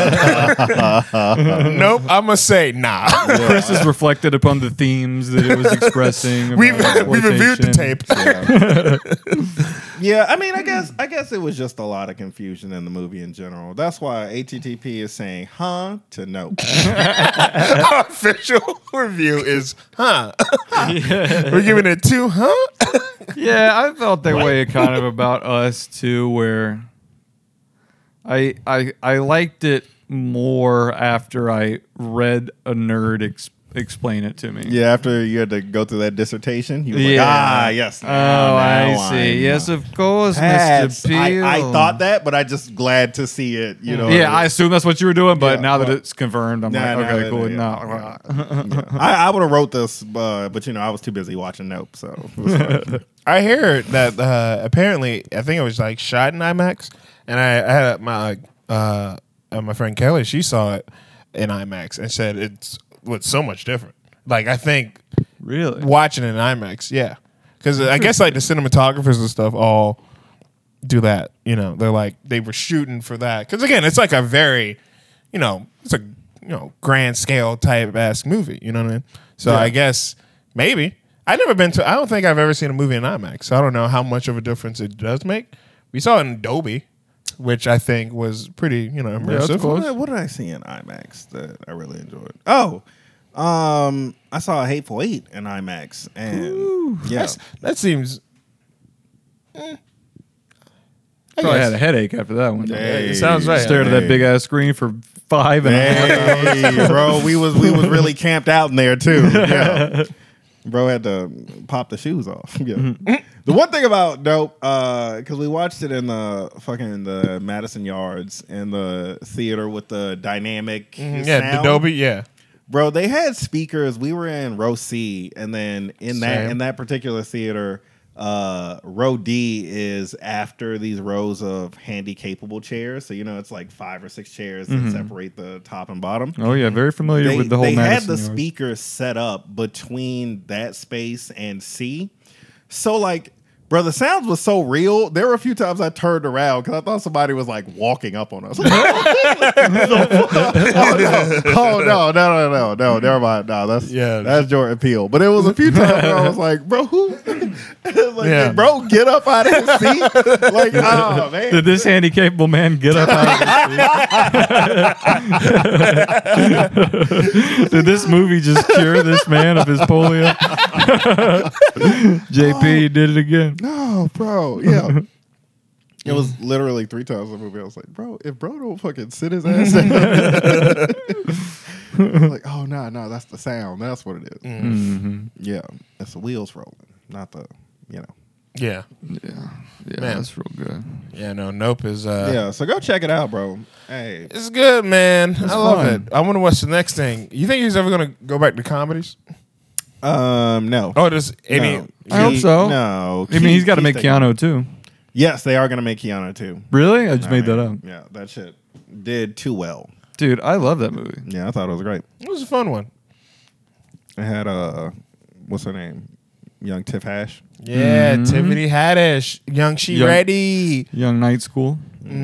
I'm gonna say nah. Chris has reflected upon the themes that it was expressing. We've about reviewed the exploitation. tape. Yeah, I mean, I guess it was just a lot of confusion in the movie in general. That's why ATTP is saying "huh" to "no." Official review is We're giving it 2, huh? Yeah, I felt that way kind of about Us too, where I liked it more after I read a nerd explain it to me. Yeah, after you had to go through that dissertation, you were Yeah. like, yes. Oh, now I I see. know." Yes, of course, Hats. Mr. Peel. I thought that, but I just glad to see it. You know, Yeah, I assume that's what you were doing, but Yeah, now that well- it's confirmed, I'm Nah, like, now okay, that- cool. yeah. No. I would have wrote this, but you know, I was too busy watching Nope. So it was fine. I hear that apparently, I think it was like shot in IMAX, and I had my friend Kelly. She saw it in IMAX and said it was so much different. Like I think Really? watching it in IMAX, yeah, because I guess like the cinematographers and stuff all do that. You know, they're like they were shooting for that because again, it's like a very, it's a grand scale type ass movie. You know what I mean? So I guess maybe I don't think I've ever seen a movie in IMAX. So I don't know how much of a difference it does make. We saw it in Dolby, which I think was pretty immersive. close. What did I see in IMAX that I really enjoyed? Oh, I saw Hateful Eight in IMAX, and yeah, That seems. Probably had a headache after that one. Hey, it sounds right. Stared at that big ass screen for 5 and a half. Hey, bro, we was really camped out in there too. Yeah. Bro had to pop the shoes off. Yeah. The one thing about Dope, because we watched it in the Madison Yards in the theater with the dynamic Yeah, sound. the Dolby. Yeah. Bro, they had speakers. We were in row C, and then in Same. that particular theater, row D is after these rows of handy capable chairs. So it's like 5 or 6 chairs that separate the top and bottom. Oh yeah, very familiar with the whole They had Madison the Yards. speakers set up between that space and C. So like, bro, the sounds was so real. There were a few times I turned around because I thought somebody was like walking up on us. Oh no, never mind. No, that's Jordan Peele. But it was a few times where I was like, bro, who? Did bro get up out of his seat? Like, oh man. Did this handy capable man get up out of his seat? Did this movie just cure this man of his polio? JP did it again. No, bro. Yeah. It was literally 3 times the movie. I was like, bro, if bro don't fucking sit his ass down. Like, oh, no, that's the sound. That's what it is. Mm-hmm. Yeah. It's the wheels rolling, not the, Yeah. Yeah, Man. that's real good. Yeah. No. Nope is. yeah, so go check it out, bro. Hey. It's good, man. I love fun. it. I want to watch the next thing. You think he's ever gonna go back to comedies? No. Oh, does any? No. I hope so. No. I mean, he's got to make thinking- Keanu too. Yes, they are going to make Keanu too. Really? I just made that up. Yeah, that shit did too well. Dude, I love that movie. Yeah, I thought it was great. It was a fun one. It had what's her name? Young Tiff Hash. Yeah, Tiffany Haddish, young she Young- ready, Young Night School.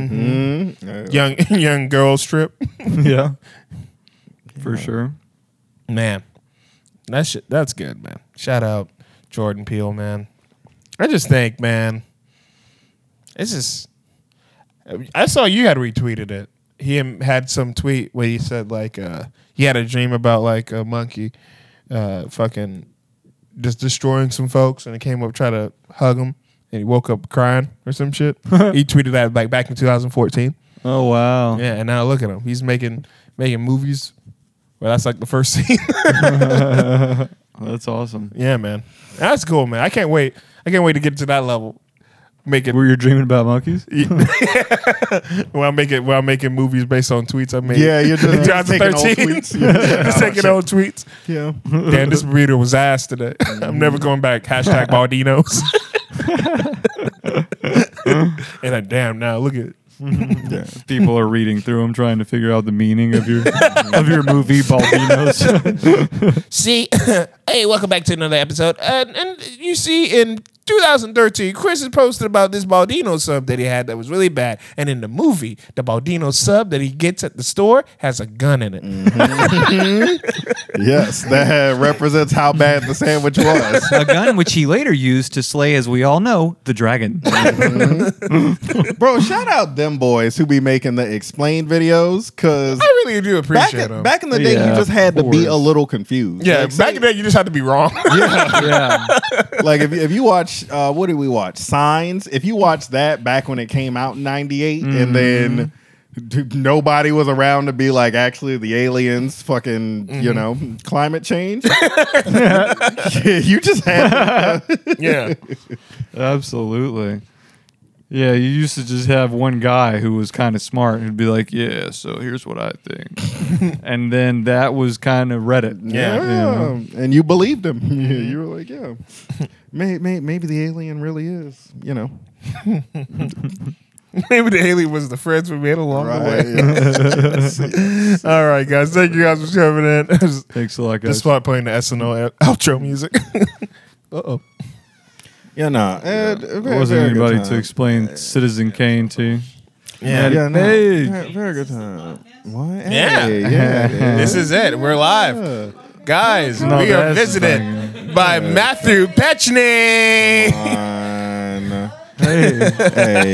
young girl strip. Yeah. For sure. Man, that's good, man. Shout out Jordan Peele, man. I just think, man, it's just. I saw you had retweeted it. He had some tweet where he said like he had a dream about like a monkey, fucking just destroying some folks, and it came up try to hug him, and he woke up crying or some shit. He tweeted that like back in 2014. Oh wow. Yeah, and now look at him. He's making movies. Well, that's like the first scene. That's awesome. Yeah, man. That's cool, man. I can't wait. I can't wait to get to that level. Make it Were you dreaming about monkeys? while making movies based on tweets I made. Yeah, you're just taking old 2013. tweets. Yeah. Just taking old tweets. Yeah. Damn, this burrito was ass today. I'm never going back. Hashtag Baldinos. And damn, now look at it. Yeah. People are reading through them, trying to figure out the meaning of your movie, Baldinos. See, hey, welcome back to another episode. And you see, in 2013, Chris has posted about this Baldino sub that he had that was really bad. And in the movie, the Baldino sub that he gets at the store has a gun in it. Yes, that represents how bad the sandwich was. A gun which he later used to slay, as we all know, the dragon. Bro, shout out them boys who be making the explain videos, because I really do appreciate them. back in the day, Yeah, you just had to of be a course. little confused. Yeah, Like, back in the day, you just had to be wrong. Yeah. like if you watch, what did we watch? Signs. If you watch that back when it came out in '98, and then nobody was around to be like, actually, the aliens, fucking, climate change. You just had. Yeah. Absolutely. Yeah, you used to just have one guy who was kind of smart who'd be like, yeah, so here's what I think. And then that was kind of Reddit. Yeah. You know? And you believed him. You were like, yeah, maybe the alien really is, Maybe the alien was the friends we made along the way. Right. All right, guys. Thank you guys for coming in. Thanks a lot, guys. Just start playing the SNL outro music. Uh-oh. Yeah, no. There wasn't anybody to explain Citizen Kane to you. Yeah. Yeah, no. Hey. Very good time. What? Yeah. Hey, yeah. This is it. We're live. Guys, No, we are that's visited fine. by Matthew Petchney. Hey. Hey,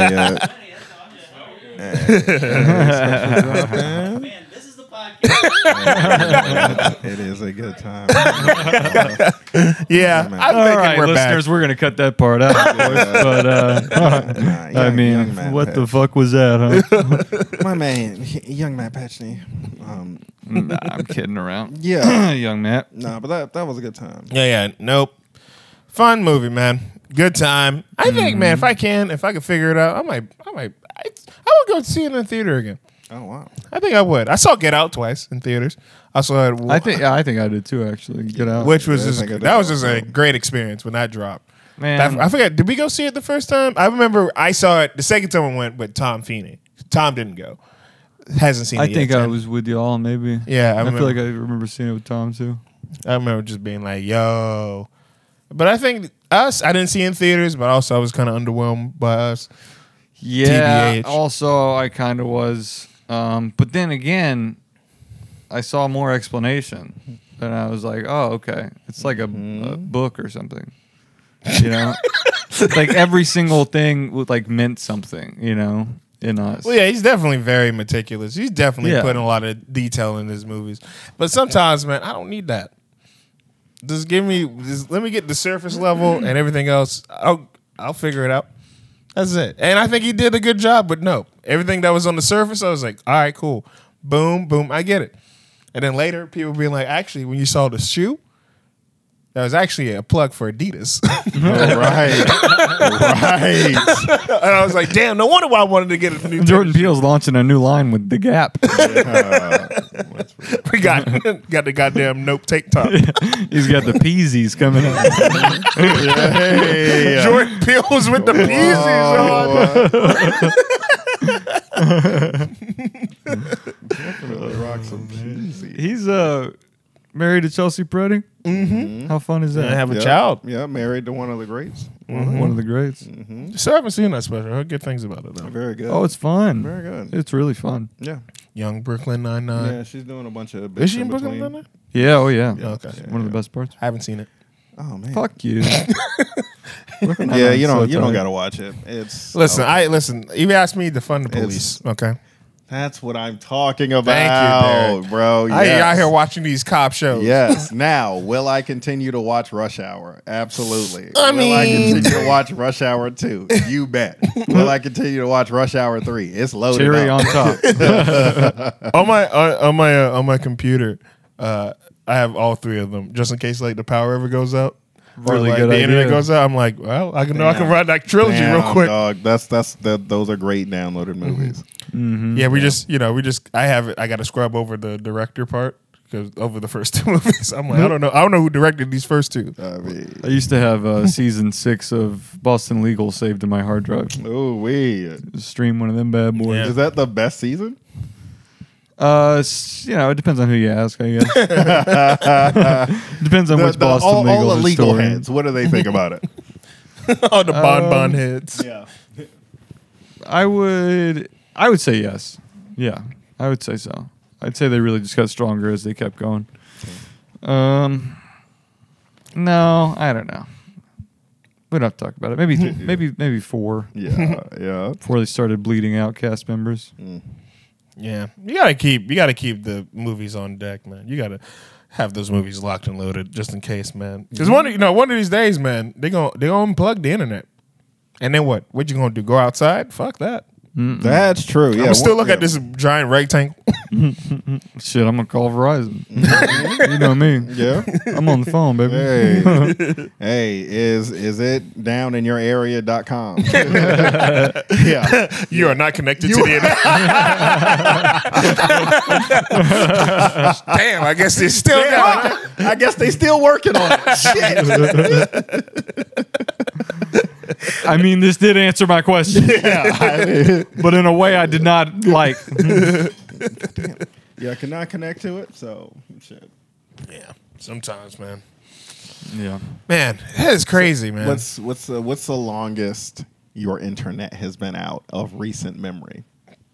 Man, this is the podcast. it is a good time. Yeah, man. I'm All thinking right, we're listeners, back. we're gonna cut that part out. But I mean, young man what the Patch. fuck was that, huh? My man, young Matt Patchney. Nah, I'm kidding around. Yeah. Young Matt. Nah, but that was a good time. Yeah, nope. Fun movie, man. Good time. I think, man, if I could figure it out, I would go see it in the theater again. Oh wow. I think I would. I saw Get Out twice in theaters. I saw it. I think I did too. Actually, get out. which was Yeah, I just think I did that was just also. a great experience when that dropped. Man, I forget. Did we go see it the first time? I remember I saw it the second time I went with Tom Feeney. Tom didn't go. Hasn't seen I it think yet. I was with y'all. Maybe. Yeah, I feel remember. like I remember seeing it with Tom too. I remember just being like, "Yo," but I think us. I didn't see it in theaters, but also I was kind of underwhelmed by us. Yeah. TBH. Also, I kind of was. But then again, I saw more explanation, and I was like, "Oh, okay. It's like a book or something." You know, like every single thing would like meant something. You know, in us. Well, yeah, he's definitely very meticulous. He's definitely Yeah. putting a lot of detail in his movies. But sometimes, man, I don't need that. Just let me get the surface level and everything else. I'll figure it out. That's it. And I think he did a good job, but no. Everything that was on the surface, I was like, all right, cool. Boom, boom, I get it. And then later, people being like, actually, when you saw the shoe, that was actually a plug for Adidas. Right. Right. And I was like, damn, no wonder why I wanted to get a new Jordan Peele's launching a new line with the Gap. We got the goddamn Nope tank top. He's got the Peasies coming out. Hey. Jordan Peele was with the Peasies on. Definitely rock some Peasy. He's married to Chelsea Peretti. Mm-hmm. How fun is And that? have a child. Yeah, married to one of the greats. One of the greats. Still haven't seen that special. I heard good things about it though. Very good. Oh, it's fun. very good. It's really fun. Yeah. Young Brooklyn Nine-Nine. Yeah, she's doing a bunch of Is bits she in Brooklyn between. Nine-Nine? Yeah. Oh, yeah. Okay. One of the best parts. I haven't seen it. Oh man. Fuck you. Yeah, you don't tight. gotta watch it. It's Listen. You asked me to fund the It's- police. Okay. that's what I'm talking about, Thank you, bro. I Yes. out here watching these cop shows. Yes. Now, will I continue to watch Rush Hour? Absolutely. I will I mean- continue to watch Rush Hour 2? You bet. Will I continue to watch Rush Hour 3? It's loaded Cherry up. on top. on my computer, I have all three of them just in case like the power ever goes out. Or, Really like, good the idea. internet goes out. I'm like, well, I can Damn. run that trilogy real Damn, quick. Dog. Those are great downloaded movies. Yeah, we just I have it. I got to scrub over the director part because over the first two movies, I'm like, I don't know who directed these first two. I mean, I used to have season 6 of Boston Legal saved to my hard drive. ooh wee. Stream one of them bad boys. Yeah. Is that the best season? It depends on who you ask, I guess. Depends on which Boston all Legal the legal historian. heads. What do they think about it? Oh, the Bon heads. Yeah. I would say yes. Yeah, I would say so. I'd say they really just got stronger as they kept going. No, I don't know. We don't have to talk about it. Maybe 4 Yeah. Yeah. before they started bleeding out cast members. Yeah, you gotta keep the movies on deck, man. You gotta have those movies locked and loaded just in case, man. Because one of these days, man, they gonna unplug the internet, and then what? What you gonna do? Go outside? Fuck that. That's true. Yeah. I'm still look yeah. at this giant rectangle. Shit, I'm gonna call Verizon. You know me. Yeah. I'm on the phone, baby. Hey, is it down in your area.com? Yeah. You are not connected to the internet. Damn, I guess it's still down. I guess they still working on it. Shit. I mean, this did answer my question, Yeah. but in a way I did not like. Yeah, I cannot connect to it, so shit. Yeah, sometimes, man. Yeah. Man, that is crazy, man. What's the longest your internet has been out of recent memory?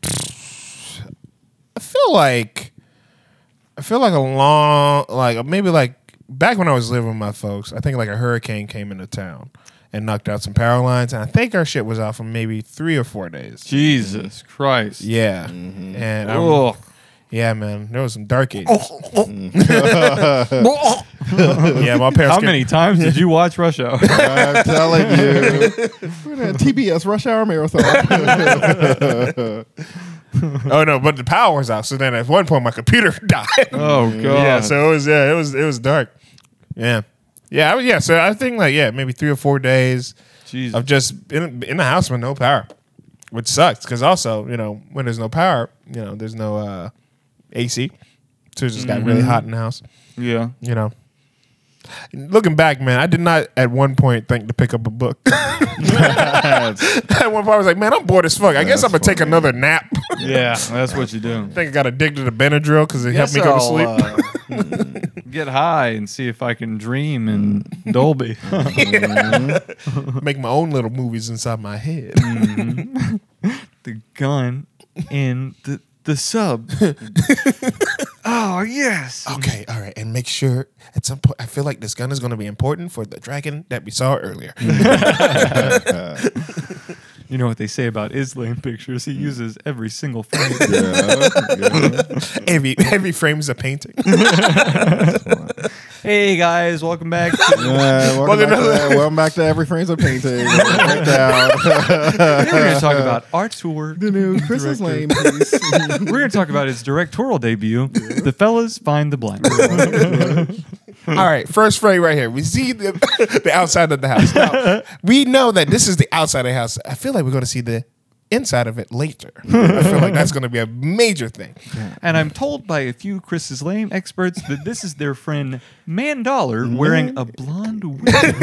I feel like a long, like maybe like back when I was living with my folks, I think like a hurricane came into town and knocked out some power lines, and I think our shit was out for maybe 3 or 4 days. Jesus Christ. Yeah, and Ugh. Yeah, man, there was some dark ages. Oh. Yeah, my parents. How many times did you watch Rush Hour? I'm telling you. We're in a TBS Rush Hour Marathon. Oh no, but the power was out. So then at one point my computer died. Oh god. Yeah, so it was dark. Yeah, yeah. So I think maybe 3 or 4 days Jesus. of just in the house with no power, which sucks because also when there's no power, there's no AC, so it just got really hot in the house. Yeah. Looking back, man, I did not at one point think to pick up a book. At one point, I was like, man, I'm bored as fuck. I guess I'm gonna take another nap. Yeah, that's what you do. I think I got addicted to Benadryl because it helped me go to sleep. Get high and see if I can dream in Dolby. Make my own little movies inside my head. The gun in the sub. Oh yes. Okay, all right, and make sure at some point I feel like this gun is going to be important for the dragon that we saw earlier. You know what they say about Islam pictures? He uses every single frame. Every frame is a painting. Hey guys, welcome back. Welcome back to Every Frame's a Painting. Breakdown. We're going to talk about our tour. The new Chris's Lane piece. We're going to talk about his directorial debut, The Fellas Find the Blank. All right, first frame right here. We see the outside of the house. Now, we know that this is the outside of the house. I feel like we're going to see the inside of it later. I feel like that's going to be a major thing. And I'm told by a few Chris's Lame experts that this is their friend Man Dollar wearing a blonde wig.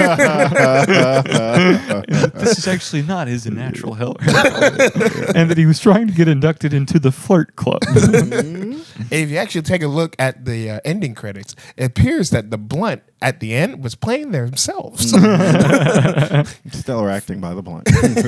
This is actually not his natural hair. And that he was trying to get inducted into the Flirt Club. If you actually take a look at the ending credits, it appears that the Blunt at the end was playing themselves. Stellar acting by the Blunt.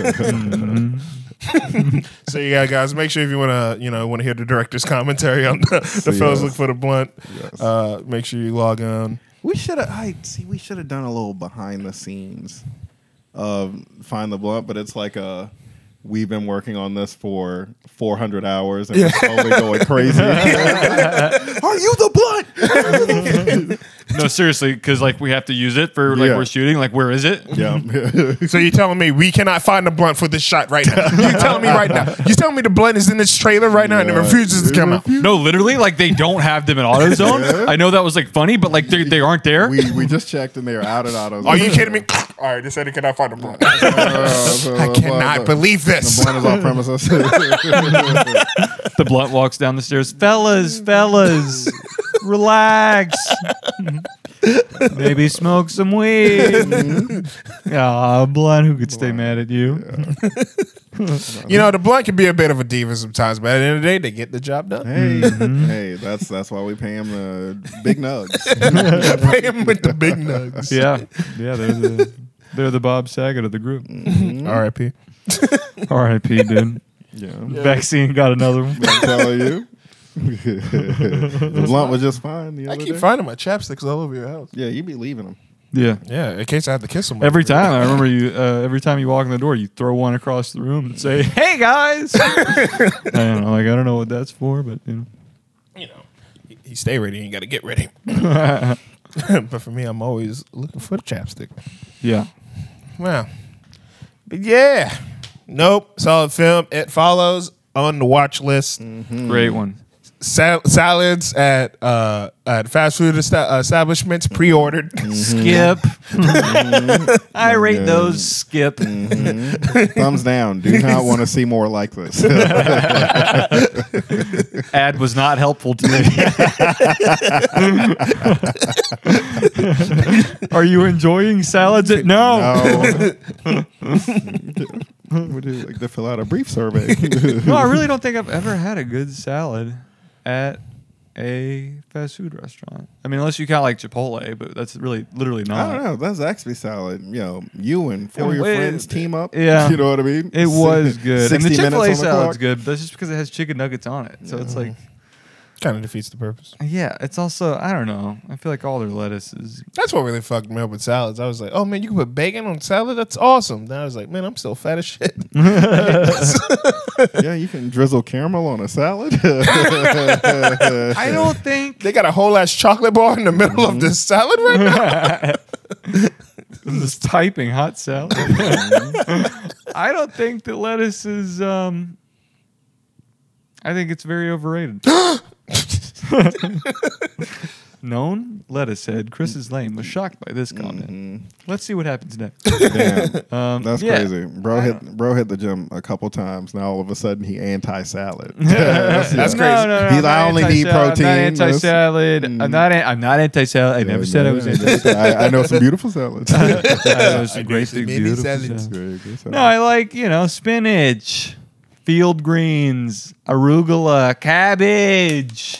So yeah, guys, make sure if you want to hear the director's commentary on the Fellas Look for the Blunt, make sure you log on. We should have done a little behind the scenes of Find the Blunt, but it's like we've been working on this for 400 hours and we're slowly going crazy. Are you the Blunt? No, seriously, because we have to use it for we're shooting. Where is it? Yeah. So you're telling me we cannot find the Blunt for this shot right now? You're telling me right now? You're telling me the Blunt is in this trailer right now and it refuses to come out? No, literally, they don't have them in AutoZone. I know that was funny, but they aren't there. We just checked and they are out of AutoZone. Are you kidding me? All right, they said they cannot find the Blunt. I cannot believe this. The Blunt is off premises. The Blunt walks down the stairs. Fellas, relax. Maybe smoke some weed. Blunt, who could stay mad at you? The Blunt can be a bit of a diva sometimes, but at the end of the day, they get the job done. Hey, that's why we pay him the big nugs. Pay him with the big nugs. Yeah, they're the Bob Saget of the group. R.I.P. R.I.P. Dude. Yeah. Vaccine got another one. I'm telling you. The Blunt was just fine the I other keep day. finding my chapsticks all over your house. Yeah, you be leaving them. Yeah. Yeah, in case I have to kiss them. Every time. I remember you. Every time you walk in the door, you throw one across the room and say, "Hey guys." I don't know what that's for, but you stay ready and you got to get ready. But for me, I'm always looking for the chapstick. Yeah. Wow. But yeah. Nope. Solid film. It follows on the watch list. Great one. Salads at fast food establishments pre-ordered. Skip. I rate those skip. Thumbs down. Do not want to see more like this. Ad was not helpful to me. Are you enjoying salads? No. Would you like to fill out a brief survey? No, I really don't think I've ever had a good salad at a fast food restaurant. I mean, unless you count Chipotle, but that's literally not. I don't know. That's Zaxby salad. You and four of your friends team up. Yeah. You know what I mean? It was good. And the 60 minutes Chick-fil-A on the salad's clock. good, but that's just because it has chicken nuggets on it. So it's Kind of defeats the purpose. Yeah, it's also, I don't know. I feel like all their lettuce is. That's what really fucked me up with salads. I was like, oh man, you can put bacon on salad? That's awesome. Then I was like, man, I'm still fat as shit. Yeah, you can drizzle caramel on a salad. I don't think. They got a whole ass chocolate bar in the middle of this salad right now. I'm just typing hot salad. I don't think that lettuce is. I think it's very overrated. Known lettuce head Chris's Lane was shocked by this comment. Let's see what happens next. Damn, that's yeah. crazy. Bro hit the gym a couple times. Now all of a sudden he anti-salad. That's crazy. No, He's like, I only need protein. I'm not anti-salad. I'm not anti-salad. I never said I was anti-salad. I know some beautiful salads. I know some great big maybe beautiful salads. salads. No, I like, spinach, field greens, arugula, cabbage.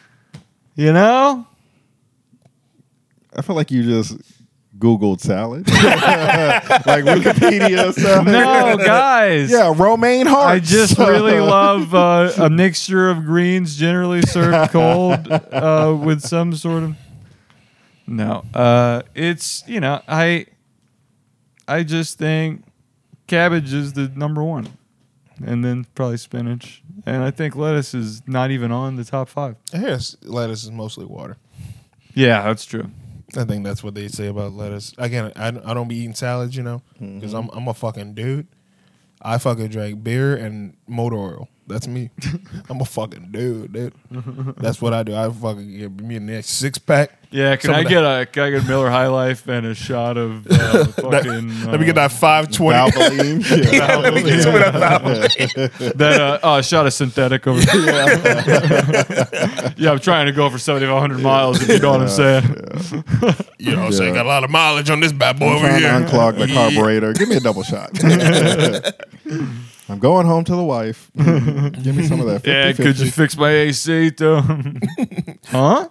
I feel like you just Googled salad. Like Wikipedia stuff. No, guys. Yeah, romaine hearts. I just really love a mixture of greens, generally served cold, with some sort of. No, it's I just think cabbage is the number one, and then probably spinach, and I think lettuce is not even on the top 5. I hear lettuce is mostly water. Yeah, that's true. I think that's what they say about lettuce. Again, I don't be eating salads, because I'm a fucking dude. I fucking drink beer and motor oil. That's me. I'm a fucking dude. That's what I do. I fucking give me a next 6-pack. Yeah, can I get a Miller High Life and a shot of fucking? Let me get that 520. Valvoline. Yeah, let me get some of that Valvoline. Then a shot of synthetic over there. Yeah, I'm trying to go for 7,500 miles, if you know what I'm saying. You know what I'm saying? Got a lot of mileage on this bad boy I'm over trying here. to unclog the carburetor. Give me a double shot. I'm going home to the wife. Give me some of that. 50, Yeah, 50. could you fix my AC though? Huh?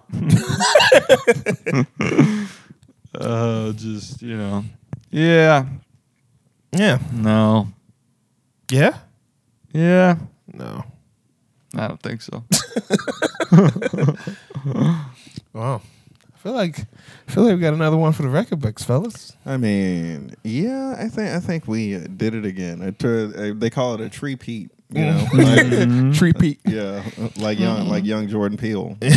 Just Yeah. Yeah. No. Yeah? Yeah. No. I don't think so. Wow. I feel like we got another one for the record books, fellas. I mean, yeah, I think we did it again. They call it a tree-peat, Tree Pete. Yeah, like young Jordan Peele. Get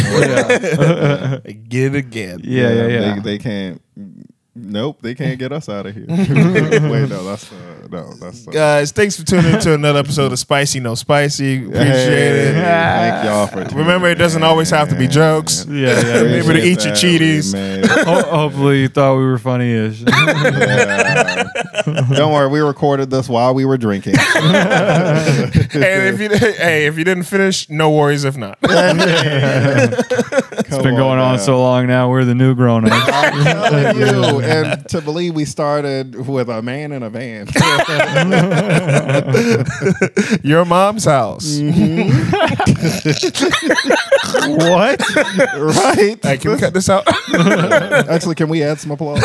it again. Yeah. They can't. Nope, they can't get us out of here. Wait, no, that's Guys, thanks for tuning in to another episode of Spicy No Spicy. Appreciate it. Thank y'all for tuning Remember, it doesn't always have to be jokes. Yeah. Maybe to eat your Cheeties. Hopefully you thought we were funny-ish. Yeah. Don't worry, we recorded this while we were drinking. And if you didn't finish, no worries if not. It's been going on so long now. We're the new grown-ups. I'm telling you, and to believe we started with a man in a van. Your mom's house. What? Right? Hey, can we cut this out? Actually, can we add some applause?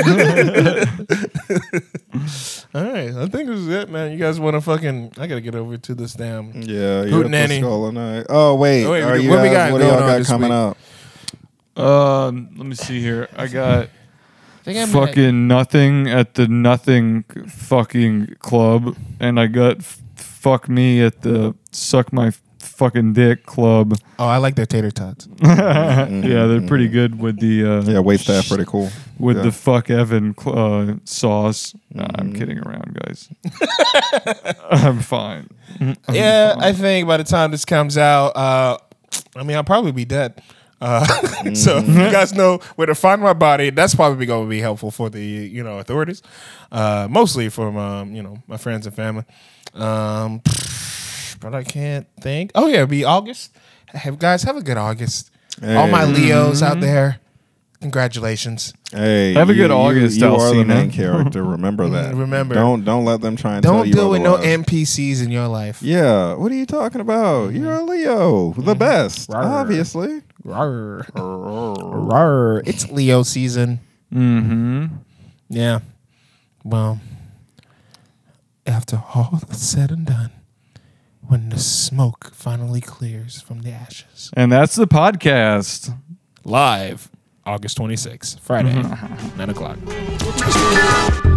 All right, I think this is it, man. You guys want to fucking? I gotta get over to this damn. Yeah, Hootenanny. Skull and I. Oh wait, Oh, wait, are you what we guys, got what do y'all going on got this coming week? up? Let me see here. I got fucking nothing at the nothing fucking club, and I got fuck me at the suck my fucking dick club. Oh, I like their tater tots. Yeah, they're pretty good with the Yeah, wait staff pretty cool. with Yeah. the fuck Evan sauce. Nah, I'm kidding around, guys. I'm fine. Yeah, I think by the time this comes out, I'll probably be dead. So if you guys know where to find my body, that's probably going to be helpful for the authorities, mostly for my friends and family. But I can't think. Oh yeah, it'll be August. Guys, have a good August. All my Leos out there, congratulations. Hey, Have a good August, You are the Alcina. main character. Remember that. Remember. Don't let them try and tell Don't you deal with no otherwise. NPCs in your life. Yeah, what are you talking about? You're a Leo, the best, Rawr. obviously. Rawr. Rawr. It's Leo season. Mm-hmm. Yeah. Well, after all that's said and done, when the smoke finally clears from the ashes. And that's the podcast. Live August 26th, Friday, 9 o'clock.